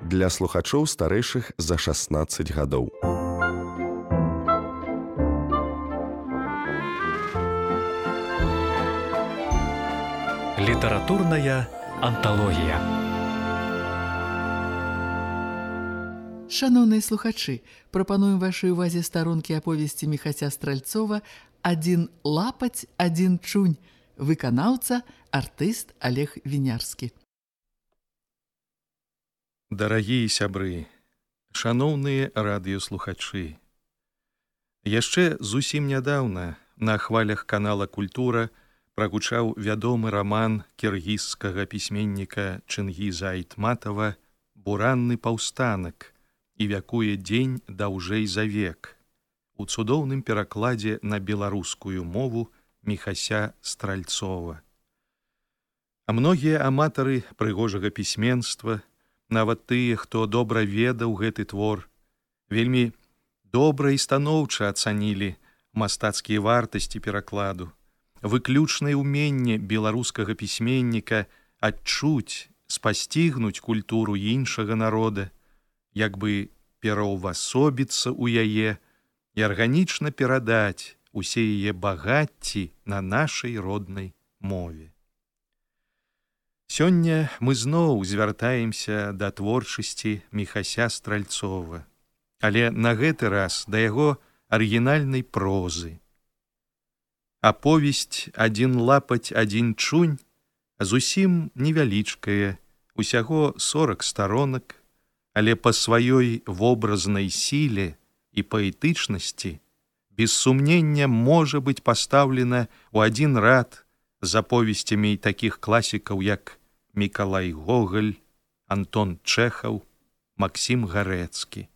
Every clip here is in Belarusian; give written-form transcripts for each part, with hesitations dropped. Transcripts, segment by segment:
для слухачоў старэйшых за 16 гадоў. Літаратурная анталогія. Шаноўныя слухачы, прапануем вашай увазе старонкі аповесці Міхася Стральцова «Адзін лапаць, адзін чунь». Выканаўца, артыст Олег Вінярскі. Дарагія сябры, шаноўныя радыёслухачы, яшчэ зусім нядаўна на хвалях канала «Культура» прагучаў вядомы раман кіргізскага пісьменніка Чынгіза Айтматова «Буранны паўстанак» і вякуе дзень даўжэй за век у цудоўным перакладзе на беларускую мову Міхася Стральцова. А многія аматары прыгожага пісьменства, нават тыя, хто добра ведаў гэты твор, вельмі добра і станоўча ацанілі мастацкія вартасці перакладу, выключнае ўменне беларускага пісьменніка адчуць, спасцігнуць культуру іншага народа, як бы пераўвасобіцца ў яе і арганічна перадаць усе яе багацці на нашай роднай мове. Сёння мы зноў звяртаемся да творчасці Міхася Стральцова, але на гэты раз да яго арыгінальнай прозы. Аповесць «Адзін лапаць, адзін чунь» зусім невялічкая, усяго 40 старонак, але па сваёй вобразнай сіле і паэтычнасці без сумнення можа быць пастаўлена ў адзін рад з аповесцямі такіх класікаў, як Мікалай Гоголь, Антон Чэхаў, Максім Гарэцкі.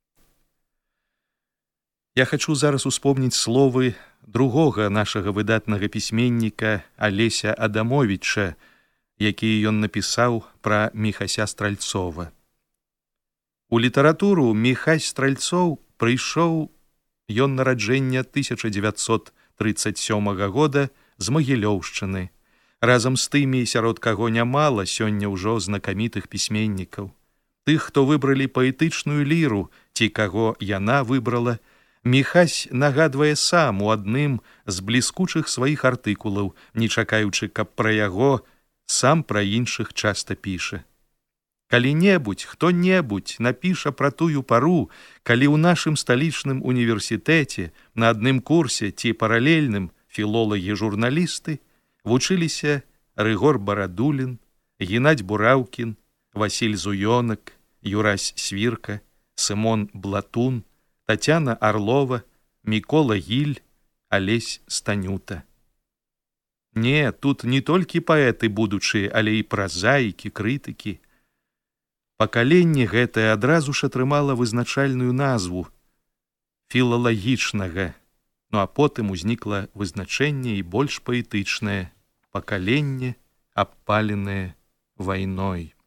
Я хачу зараз успомніць словы другога нашага выдатнага пісьменніка Алеся Адамовіча, якія ён напісаў пра Міхася Стральцова. У літаратуру Міхась Стральцоў прыйшоў ён нараджэння 1937 года з Магілёўшчыны, разам з тымі, сярод каго нямала сёння ўжо знакамітых пісьменнікаў. Тых, хто выбралі паэтычную ліру, ці каго яна выбрала, Міхась нагадвае сам у адным з бліскучых сваіх артыкулаў, не чакаючы, каб пра яго сам пра іншых часта піша. Калі-небудзь, хто-небудзь напіша пра тую пару, калі ў нашым сталічным універсітэце на адным курсе ці паралельным філолагі-журналісты вучыліся Рыгор Барадулін, Геннадзь Бураўкін, Васіль Зуёнак, Юрась Свірка, Сымон Блатун, Тацяна Арлова, Мікола Гіль, Алесь Станюта. Не, тут не толькі паэты будучыя, але і празаікі, крытыкі. Пакаленне гэтае адразу ж атрымала вызначальную назву філалагічнага, ну а потым узнікла вызначэнне і больш паэтычнае пакаленне, абпаленае вайной.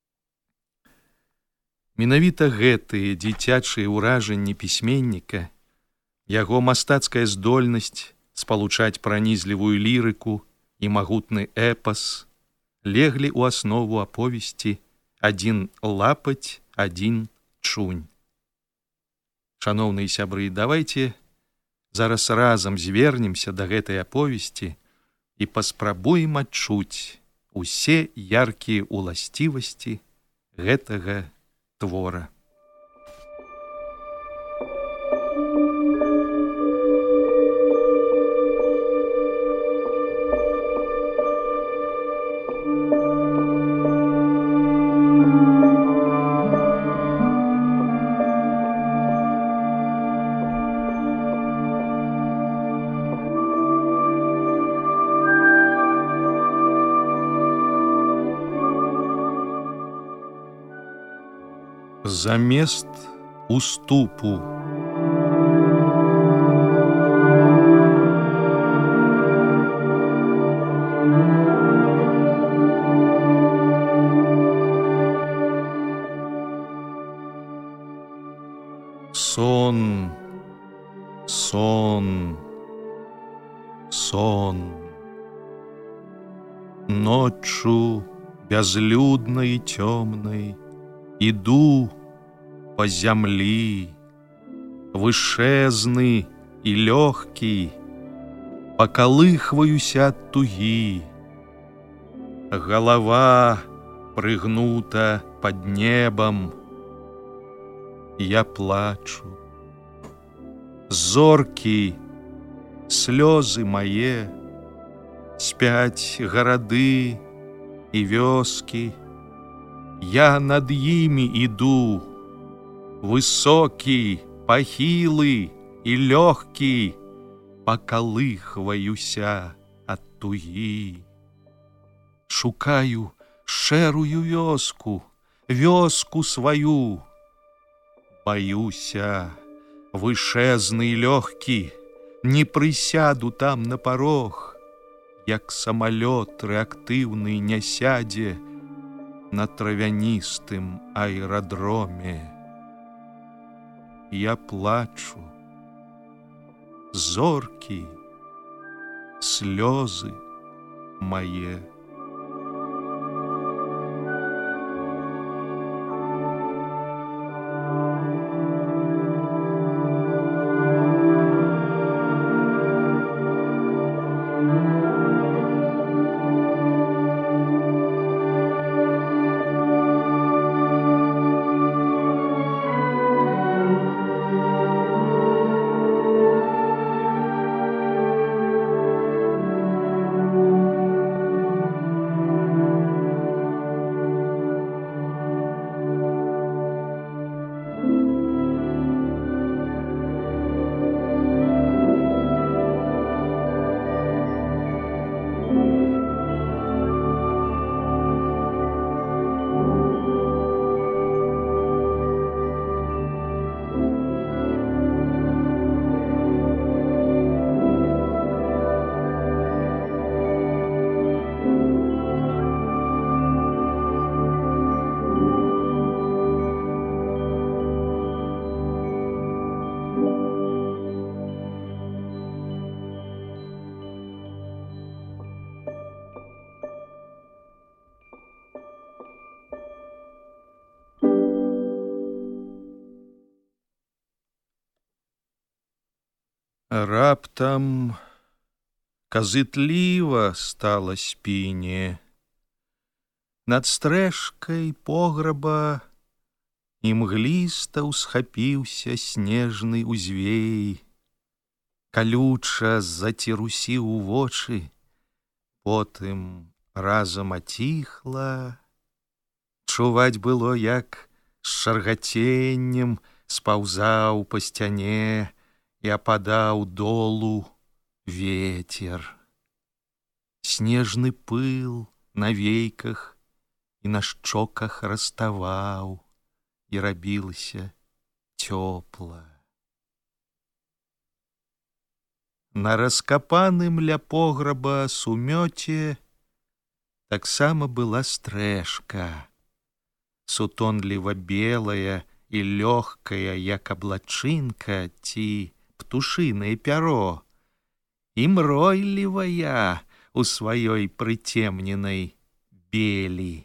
Менавіта гэтыя дзіцячыя ўражанні пісьменніка, яго мастацкая здольнасць спалучаць пранізлівую лірыку і магутны эпас леглі ў аснову аповесці «Адзін лапаць, адзін чунь». Шаноўныя сябры, давайце зараз разам звернемся да гэтай аповесці і паспрабуем адчуць усе яркія ўласцівасці гэтага твора. Замест уступу. Сон, сон, сон. Ночью безлюдной и темной Іду по зямлі, вышэзны і лёгкі, пакалыхваюся ад тугі. Галава прыгнута пад небам, я плачу. Зоркі, слёзы мае, спяць гарады і вёскі. Я над імі іду, высокі, пахілы і лёгкі, пакалыхваюся ад тугі. Шукаю шэрую вёску, вёску сваю. Баюся, вышэзны і лёгкі, не прысяду там на парог, як самалёт рэактыўны не сядзе на травяністым аэрадроме. Я плачу. Зоркі, слёзы мае. Раптам казытліва стала спіне. Над стрэшкай пограба імгліста ўсхапіўся снежны узвей. Калюча зацірусіў вочы, потым разам аціхла. Чуваць было, як з шаргаценнем спаўзаў па сцяне і ападаў долу ветер. Снежны пыл на вейках і на шчоках раставаў, і рабілася цёпла. На раскапаным ля пограба сумёце таксама была стрэшка, сутонліва белая і лёгкая, як аблачынка ці птушынае пяро, і мройлівая у сваёй прыцемненай белі.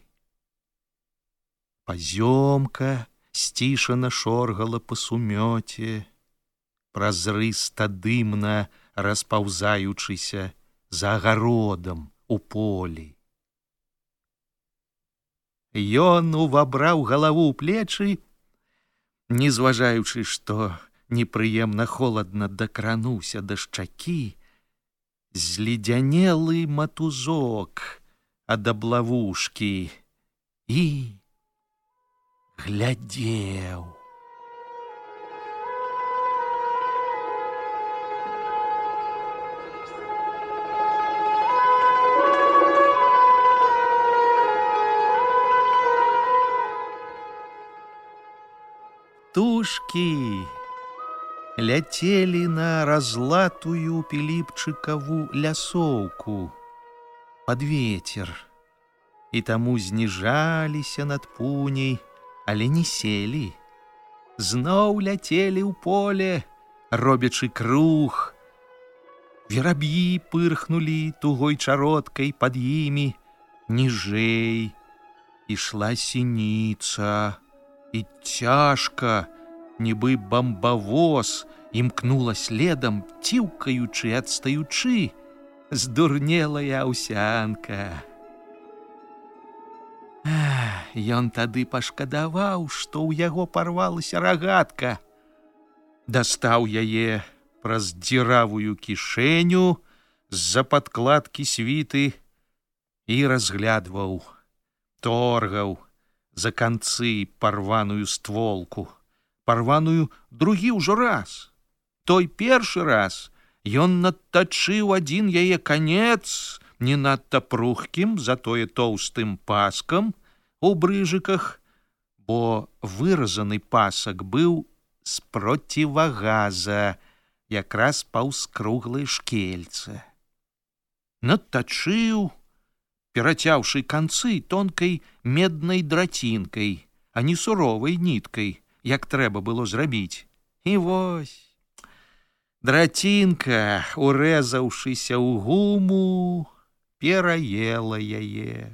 Пазёмка сцішана шоргала па сумёце, празрыста-дымна распаўзаючыся за агародам у полі. Ён увабраў галаву ў плечы, не зважаючы, што непрыемна холадна дакрануўся да шчакі, зледзянелы матузок ад аблавушкі і глядзеў. Птушкі ляцелі на разлатую піліпчыкаву лясоўку пад вецер, і таму зніжаліся над пуняй, але не селі. Зноў ляцелі ў поле, робячы круг. Вераб'і пырхнулі тугой чародкай пад імі. Ніжэй ішла сініца, і цяжка, нібы бамбавоз, імкнула следам, ціўкаючы, адстаючы, здурнелая аўсянка. Ён тады пашкадаваў, што ў яго парвалася рагатка. Дастаў яе праз дзіравую кішэню з-за падкладкі світы і разглядваў, торгаў за канцы парваную стволку, парваную другі ўжо раз. Той першы раз ён надтачыў адзін яе канец не надта прухкім, затое тоўстым паскам у брыжыках, бо выразаны пасак быў з процівагаза, якраз паўз круглае шкельце. Надтачыў, перацяўшы канцы тонкай меднай драцінкай, а не суровай ніткай, як трэба было зрабіць. І вось, драцінка, урэзаўшыся ў гуму, пераела яе.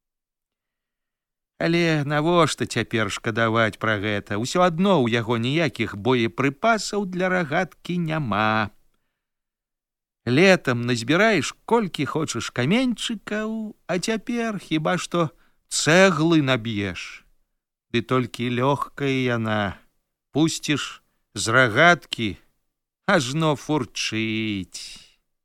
Але навошта цяпер шкадаваць пра гэта? Усё адно ў яго ніякіх боепрыпасаў для рагаткі няма. Летам назбіраеш колькі хочаш каменьчыкаў, а цяпер хіба што цэглы наб'еш. Ды толькі лёгкая яна, пусціш з рагаткі, ажно фурчыць.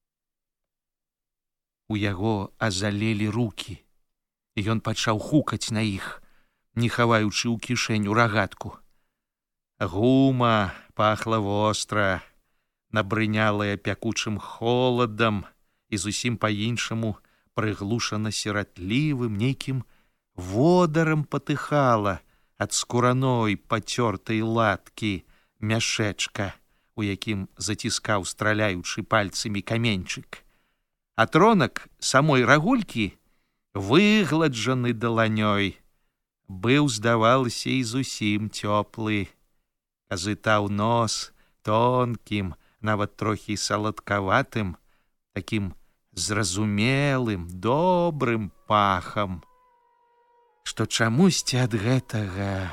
У яго азалелі рукі. Ён пачаў хукаць на іх, не хаваючы ў кішэню рагатку. Гума пахла востра, набрынялая пякучым холадам і зусім па-іншаму прыглушана сіратлівым нейкім водарам патыхала ад скураной пацёртай латкі мяшэчка, у якім заціскаў, страляючы пальцамі, каменьчык. А тронак самой рагулькі, выгладжаны даланёй, быў, здавалася, і зусім цёплы. Казытаў нос тонкім, нават трохі саладкаватым, такім зразумелым, добрым пахам, што чамусьці ад гэтага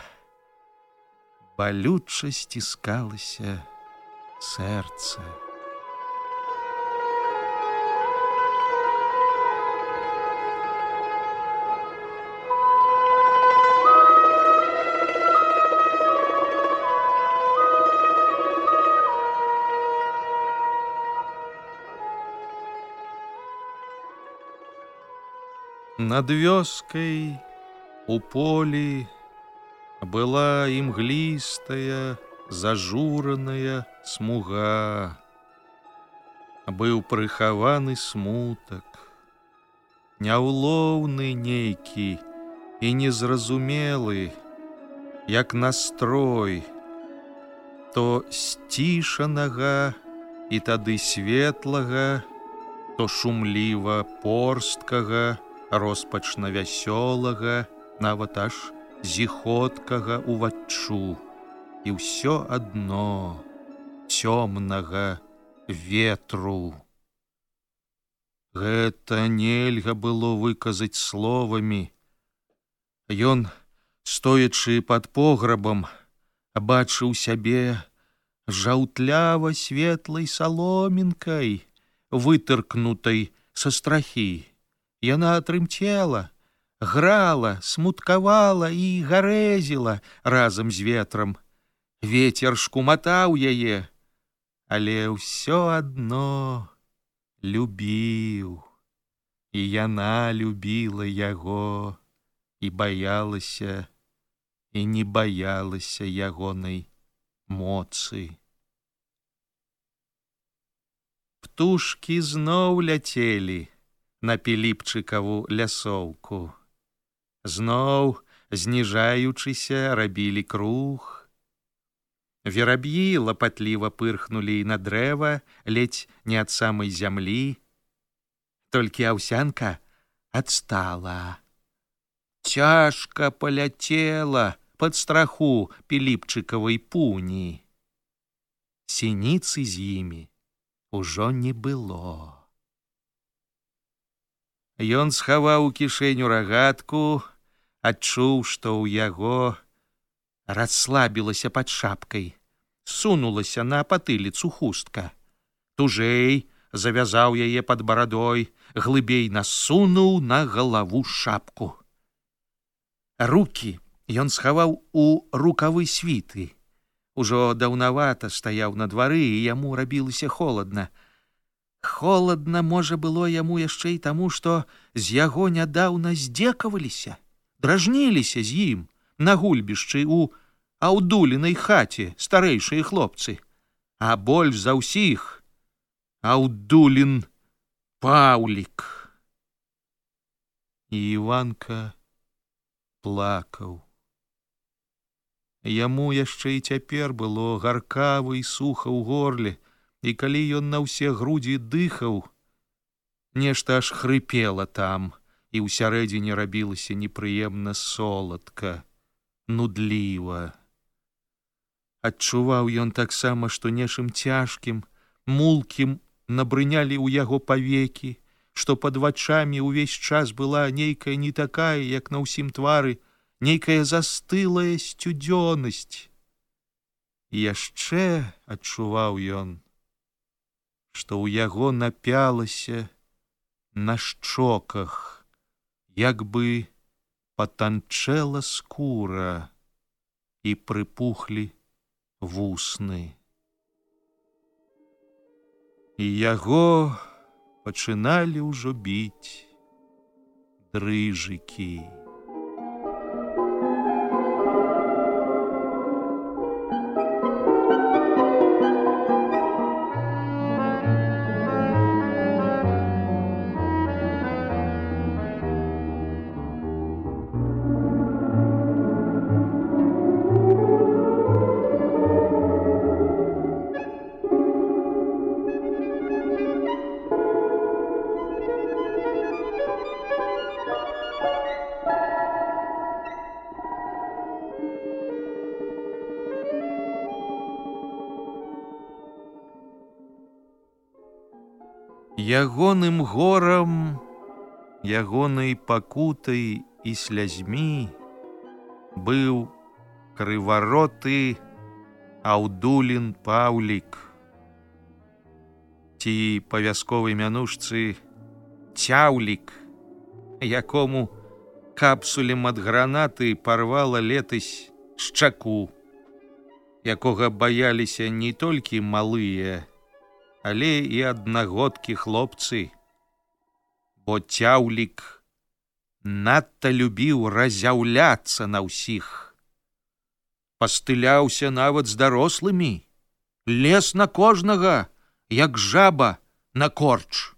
балюча сціскалася сэрца. Над вёскай у полі была імглістая, зажураная смуга. Быў прыхаваны смутак, няўлоўны нейкі і незразумелы, як настрой, то сцішанага і тады светлага, то шумліва порсткага, роспачна вясёлага, нават аж зіхоткага уваччу, і ўсё адно цёмнага ветру. Гэта нельга было выказаць словамі. Ён, стоячы пад пограбам, бачыў сябе жаўтлява светлай саломінкай, вытыркнутай са страхі. Яна трымцела, грала, смуткавала і гарэзіла разам з ветрам. Вецер шкуматаў яе, але ўсё адно любіў. І яна любіла яго, і баялася, і не баялася ягонай моцы. Птушкі зноў ляцелі на піліпчыкаву лясоўку. Зноў, зніжаючыся, рабілі круг. Вераб'і лапатліва пырхнулі на дрэва, ледзь не ад самай зямлі. Толькі аўсянка адстала. Цяжка паляцела пад страху піліпчыкавай пуні. Сініцы з імі ужо не было. Ён схаваў у кішэню рагатку, адчуў, што ў яго расслабілася пад шапкай, сунулася на патыліцу хустка. Тужэй завязаў яе пад барадой, глыбей насунуў на галаву шапку. Рукі ён схаваў у рукавы світы. Ужо даўнавата стаяў на двары, і яму рабілася холадна. Холадна, можа, было яму яшчэ і таму, што з яго нядаўна здзекаваліся, дражніліся з ім на гульбішчы ў Аўдулінай хаце старэйшыя хлопцы. А больш за ўсіх Аўдулін Паўлік. І Іванка плакаў. Яму яшчэ і цяпер было гаркава і суха ў горле, і калі ён на ўсе грудзі дыхаў, нешта аж хрыпела там, і ўсярэдзіне рабілася непрыемна соладка, нудліва. Адчуваў ён таксама, што нечым цяжкім, мулкім набрынялі ў яго павекі, што пад вачамі ўвесь час была нейкая не такая, як на ўсім твары, нейкая застылая сцюдзёнасць. І яшчэ адчуваў ён, што ў яго напялася на шчоках, як бы патанчэла скура і прыпухлі вусны. І яго пачыналі ўжо біць дрыжыкі. Ягоным горам, ягонай пакутай і слязьмі быў крывароты Аўдулін Паўлік, ці па вясковай мянушцы Цяўлік, якому капсулем ад гранаты парвала летась шчаку, якога баяліся не толькі малыя, але і аднагодкі хлопцы, бо Цяўлік надта любіў разяўляцца на ўсіх. Пастыляўся нават з дарослымі, лез на кожнага, як жаба на корч.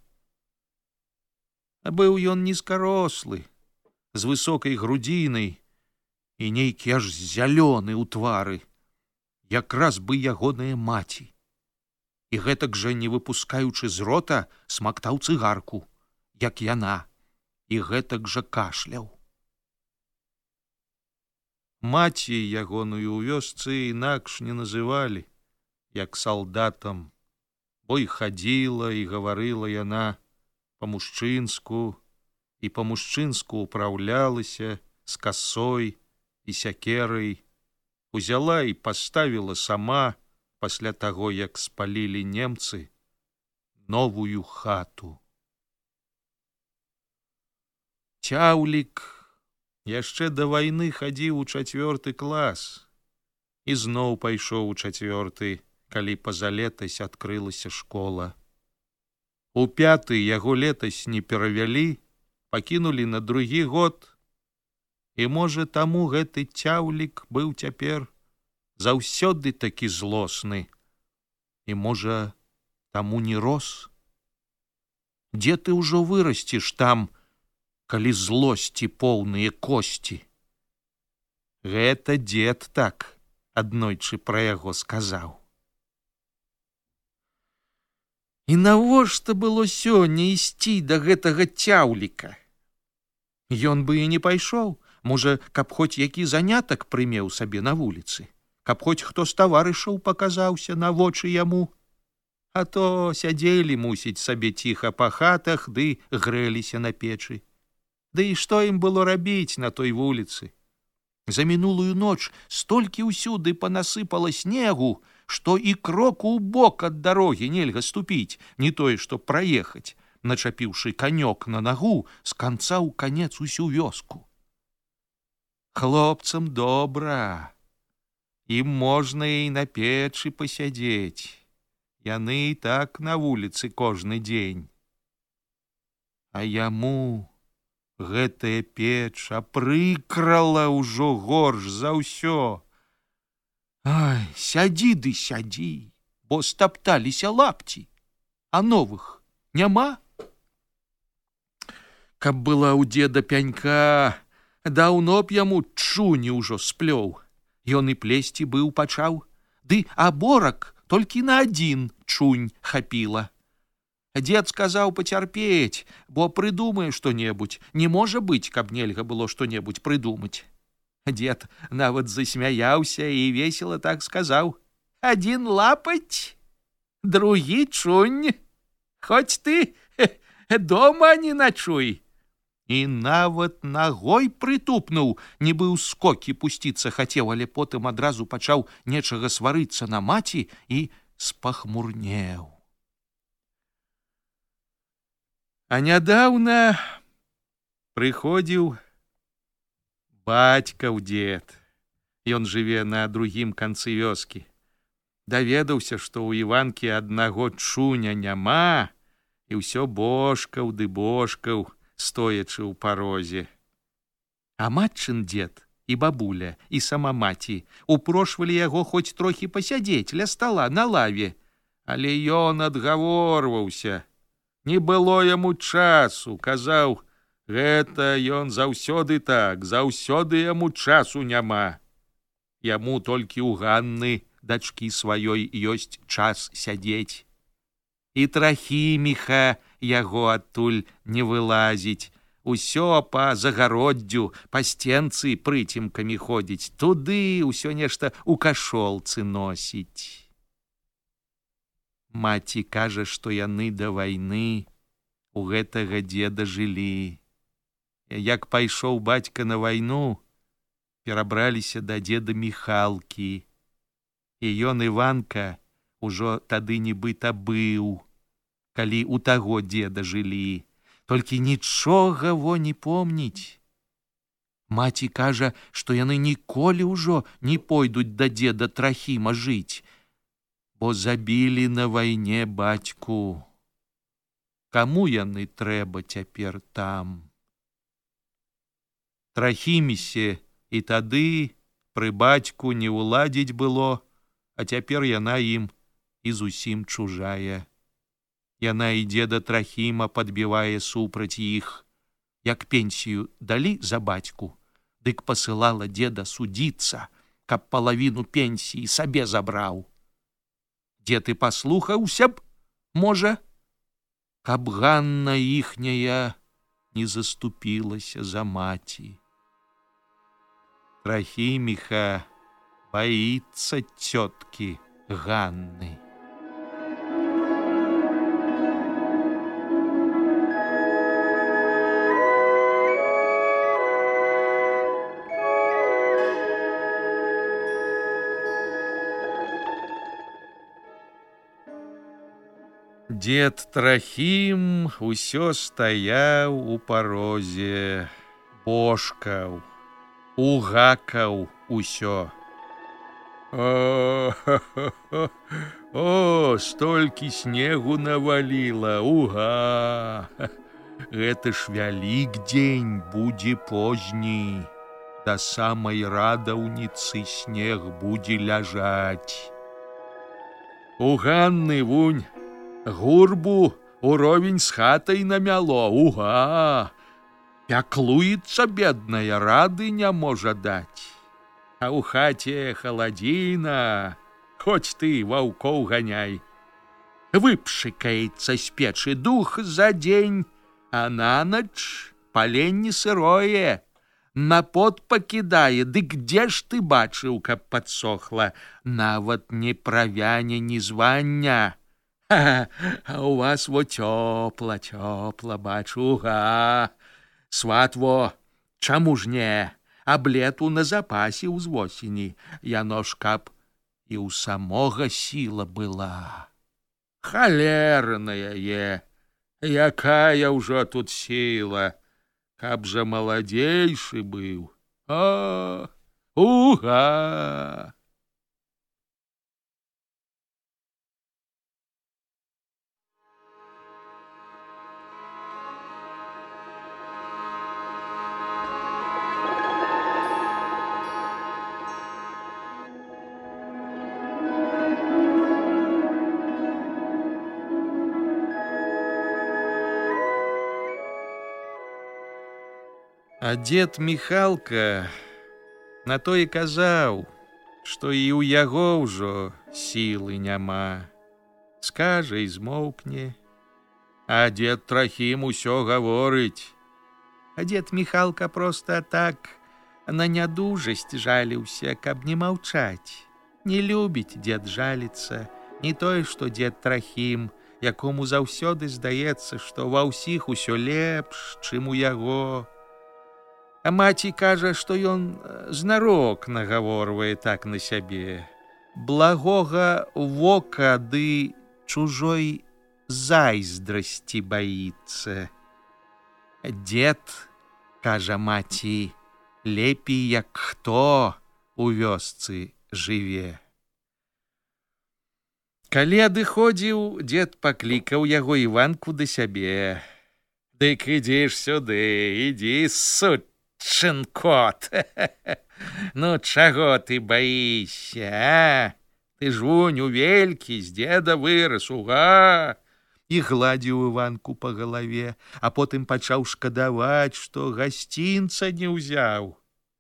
А быў ён нізкарослы, з высокай грудзінай і нейкі аж зялёны ў твары, якраз бы ягоная маці. І гэтак жа, не выпускаючы з рота, смактаў цыгарку, як яна, і гэтак жа кашляў. Маці ягоную ў вёсцы інакш не называлі, як салдатам, бо і хадзіла, і гаварыла яна па-мужчынску, і па-мужчынску ўпраўлялася з касой і сякерай, узяла і паставіла сама, пасля таго, як спалілі немцы, новую хату. Цяўлік яшчэ да вайны хадзіў у 4 клас і зноў пайшоў у 4, калі пазалетась адкрылася школа. У 5 яго летась не перавялі, пакінулі на 2 год, і, можа, таму гэты Цяўлік быў цяпер заўсёды такі злосны, і, можа, таму не рос. Дзе ты ўжо вырасціш там, калі злосці поўныя косці? Гэта дзед так аднойчы пра яго сказаў. І навошта было сёння ісці да гэтага Цяўліка? Ён бы і не пайшоў, можа, каб хоць які занятак прымеў сабе на вуліцы, каб хоць хто з таварышаў паказаўся на вочы яму, а то сядзелі, мусіць, сабе ціха па хатах ды грэліся на печы. Ды і што ім было рабіць на той вуліцы? За мінулую ноч столькі ўсюды панасыпала снегу, што і кроку ў бок ад дарогі нельга ступіць, не тое, што праехаць, начапіўшы канёк на нагу з канца ў канец усю вёску. Хлопцам добра, ім можна і на печы пасядзець, яны і так на вуліцы кожны дзень. А яму гэтая печ апрыкрала ўжо горш за ўсё. Ай, сядзі ды сядзі, бо стапталіся лапці, а новых няма. Каб была ў дзеда пянька, даўно б яму чуні ўжо сплёў. Ён і плесці быў пачаў, ды аборак толькі на адзін чунь хапіла. Дзед сказаў пацярпець, бо прыдумае што-небудзь. Не можа быць, каб нельга было што-небудзь прыдумаць. Дзед нават засмяяўся і весела так сказаў: «Адзін лапаць, другі чунь. Хоць ты дома не начуй». І нават нагой прытупнуў, нібы ў скокі пусціцца хацеў, але потым адразу пачаў нечага сварыцца на маці і спахмурнеў. А нядаўна прыходзіў бацькаў дзед. Ён жыве на другім канцы вёскі. Даведаўся, што ў Іванкі аднаго чуня няма, і ўсё бошкаў ды бошкаў, стоячы ў парозе. А матчын дзед і бабуля, і сама маці упрошвалі яго хоць трохі пасядзець ля стала на лаве, але ён адгаворваўся. Не было яму часу, казаў, гэта ён заўсёды так, заўсёды яму часу няма. Яму толькі ў Ганны, дачкі сваёй, ёсць час сядзець. І Трахіміха яго адтуль не вылазіць. Усё па загароддзю, па стенцы прыцемкамі ходзіць, туды ўсё нешта ў кашолцы носіць. Маці кажа, што яны да вайны у гэтага дзеда жылі. Як пайшоў бацька на вайну, перабраліся да дзеда Міхалкі. І ён, Іванка, ужо тады нібыта быў, калі у таго дзеда жылі. Толькі нічога во не помніць. Маці кажа, што яны ніколі ўжо не пойдуць да дзеда Трахіма жыць, бо забілі на вайне бацьку. Каму яны трэба цяпер там? Трахімісе і тады пры бацьку не ўладзіць было, а цяпер яна ім і зусім чужая. Яна і дзеда Трахіма падбівае супраць іх. Як пенсію далі за бацьку, дык пасылала дзеда судзіцца, каб палавіну пенсіі сабе забраў. Дзед і паслухаўся б, можа, каб Ганна іхняя не заступілася за маці. Трахіміха баіцца цёткі Ганны. Дзед Трахім усё стаяў у парозе, бошкаў, угакаў усё. О, столькі снегу наваліла, уга! Гэта ж вялік дзень будзе позні. Да самай радаўніцы снег будзе ляжаць. У Ганны вунь гурбу уровень з хатай намяло, уга! Пяклуецца бедная, рады не можа даць. А ў хаце халадзіна, хоць ты ваўкоў ганяй. Выпшыкаецца з печы дух за дзень, а нанач паленне сырое, на пот пакідае, дык дзе ж ты бачыў, каб падсохла? Нават не правяне, ні звання. А у вас во цёпла, цёпла, бачу, га. Сват во, чаму ж не? аблету на запасе ў восені. Яно ж каб і ў самога сіла была. Халерная е, якая ўжо тут сіла, каб жа маладзейшы быў. О, уга! А дед Міхалка на то і казаў, што і ў яго ўжо сілы няма. Скажа і змоўкне, а дед Трахім усё гаворыць. А дед Міхалка проста так на нядужасць жаліўся, каб не маўчаць. Не любіць дед жаліцца, не тое, што дед Трахім, якому заўсёды здаецца, што ва ўсіх усё лепш, чым у яго. А маці кажа, што ён знарок нагаворвае так на сябе. Благога вока ды чужой зайздрасці баіцца. Дед, кажа маці, лепей як хто у вёсцы жыве. Калі адыходзіў, дед паклікаў яго Іванку да сябе. Дык ідзі ж сюды, ідзі, сучын кот. Ну, чаго ты баішся, а? Ты ж вунь у велькі з деда вырас, уга! І гладзіў Іванку па галаве, а потым пачаў шкадаваць, што гасцінца не ўзяў.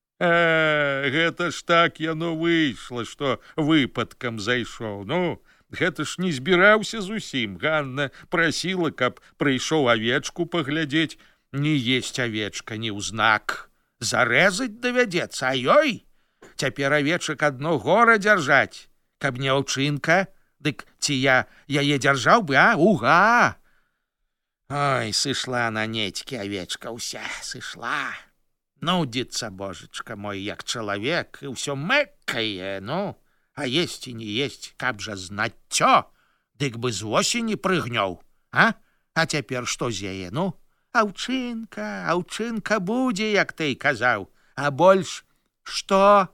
Гэта ж так яно выйшла, што выпадкам зайшоў. Ну, гэта ж не збіраўся зусім. Ганна прасіла, каб прыйшоў авечку паглядзець. Не есць авечка, не ўзнак. Зарэзаць давядзецца, а ёй? Цяпер авечак адно гора дзяржаць. Каб не аўчынка, дык ці я яе дзяржаў бы, а? Уга! Ой, сышла на нецькі авечка ўся, сышла. Нудзіцца, божачка мой, як чалавек, і ўсё мэккае, ну. А есть і не есть, каб жа знаццё, дык бы з восені прыгнёў, а? А цяпер што з яе, ну? Аўчынка, аўчынка будзе, як ты казаў, а больш што?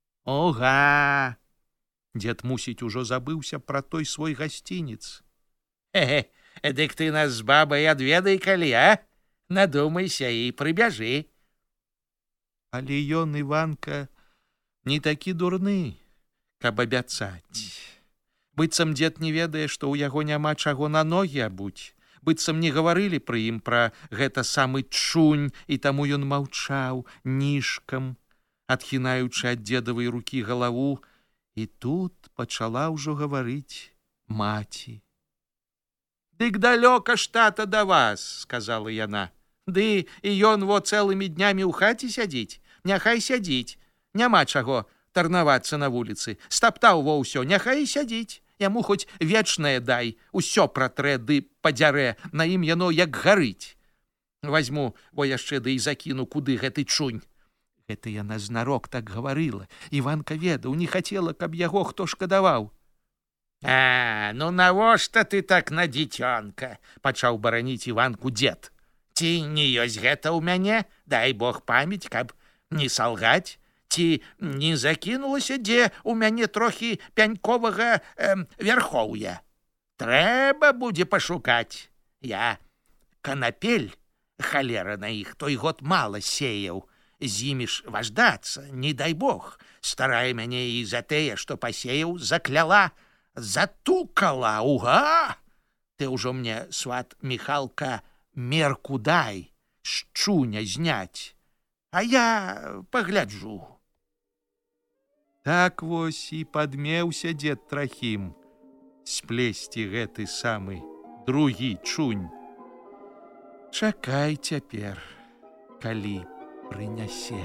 Ога! Дед, мусіць, ужо забыўся пра той свой гасцінец. Дык ты нас з бабай адведай калі, а? Надумайся і прыбяжы. Але ён, Іванка, не такі дурны, каб абяцаць. Быццам дед не ведае, што ў яго няма чаго на ногі абуць. Быццам не гаварылі пры ім пра гэта самы чунь, і таму ён маўчаў нішкам, адхінаючы ад дзедавай рукі галаву, і тут пачала ўжо гаварыць маці. Дык далёка ж тата да вас, сказала яна. Ды і ён во цэлымі днямі ў хаце сядзіць. Няхай сядзіць. Няма чаго тарнавацца на вуліцы. Стаптаў во ўсё, няхай і сядзіць. Яму хоць вечнае дай, усё пратрэ ды падзярэ, на ім яно як гарыць. Вазьму, во яшчэ ды і закіну, куды гэты чунь. Гэта яна знарок так гаварыла. Іванка ведаў, не хацела, каб яго хто шкадаваў. Ну навошта ты так на дзіцёнка? Пачаў бараніць Іванку дзед. Ці не ёсць гэта ў мяне? Дай Бог памяць, каб не салгаць. Ці не закінулася дзе ў мяне трохі пяньковага вярхоўя? Трэба будзе пашукаць. Я канапель, халера на іх, той год мала сеяў. З імі ж важдацца, не дай Бог. Старая мяне і за тыя, што пасеяў, закляла, затукала, уга! Ты ўжо мне, сват Міхалка, мерку дай, з чуня зняць, а я пагляджу. Так вось і падмеўся дзед Трахім сплесці гэты самы другі чунь. Чакай цяпер, калі прынясе.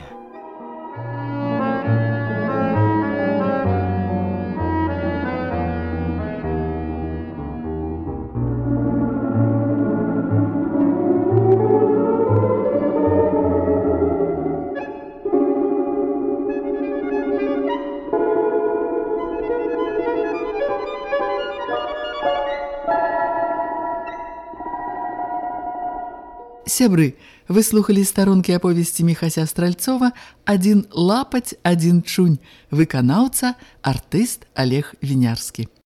Сябры, вы слухали старонкі аповесці Міхася Стральцова «Адзін лапаць, адзін чунь», выканаўца, артыст Олег Вінярскі.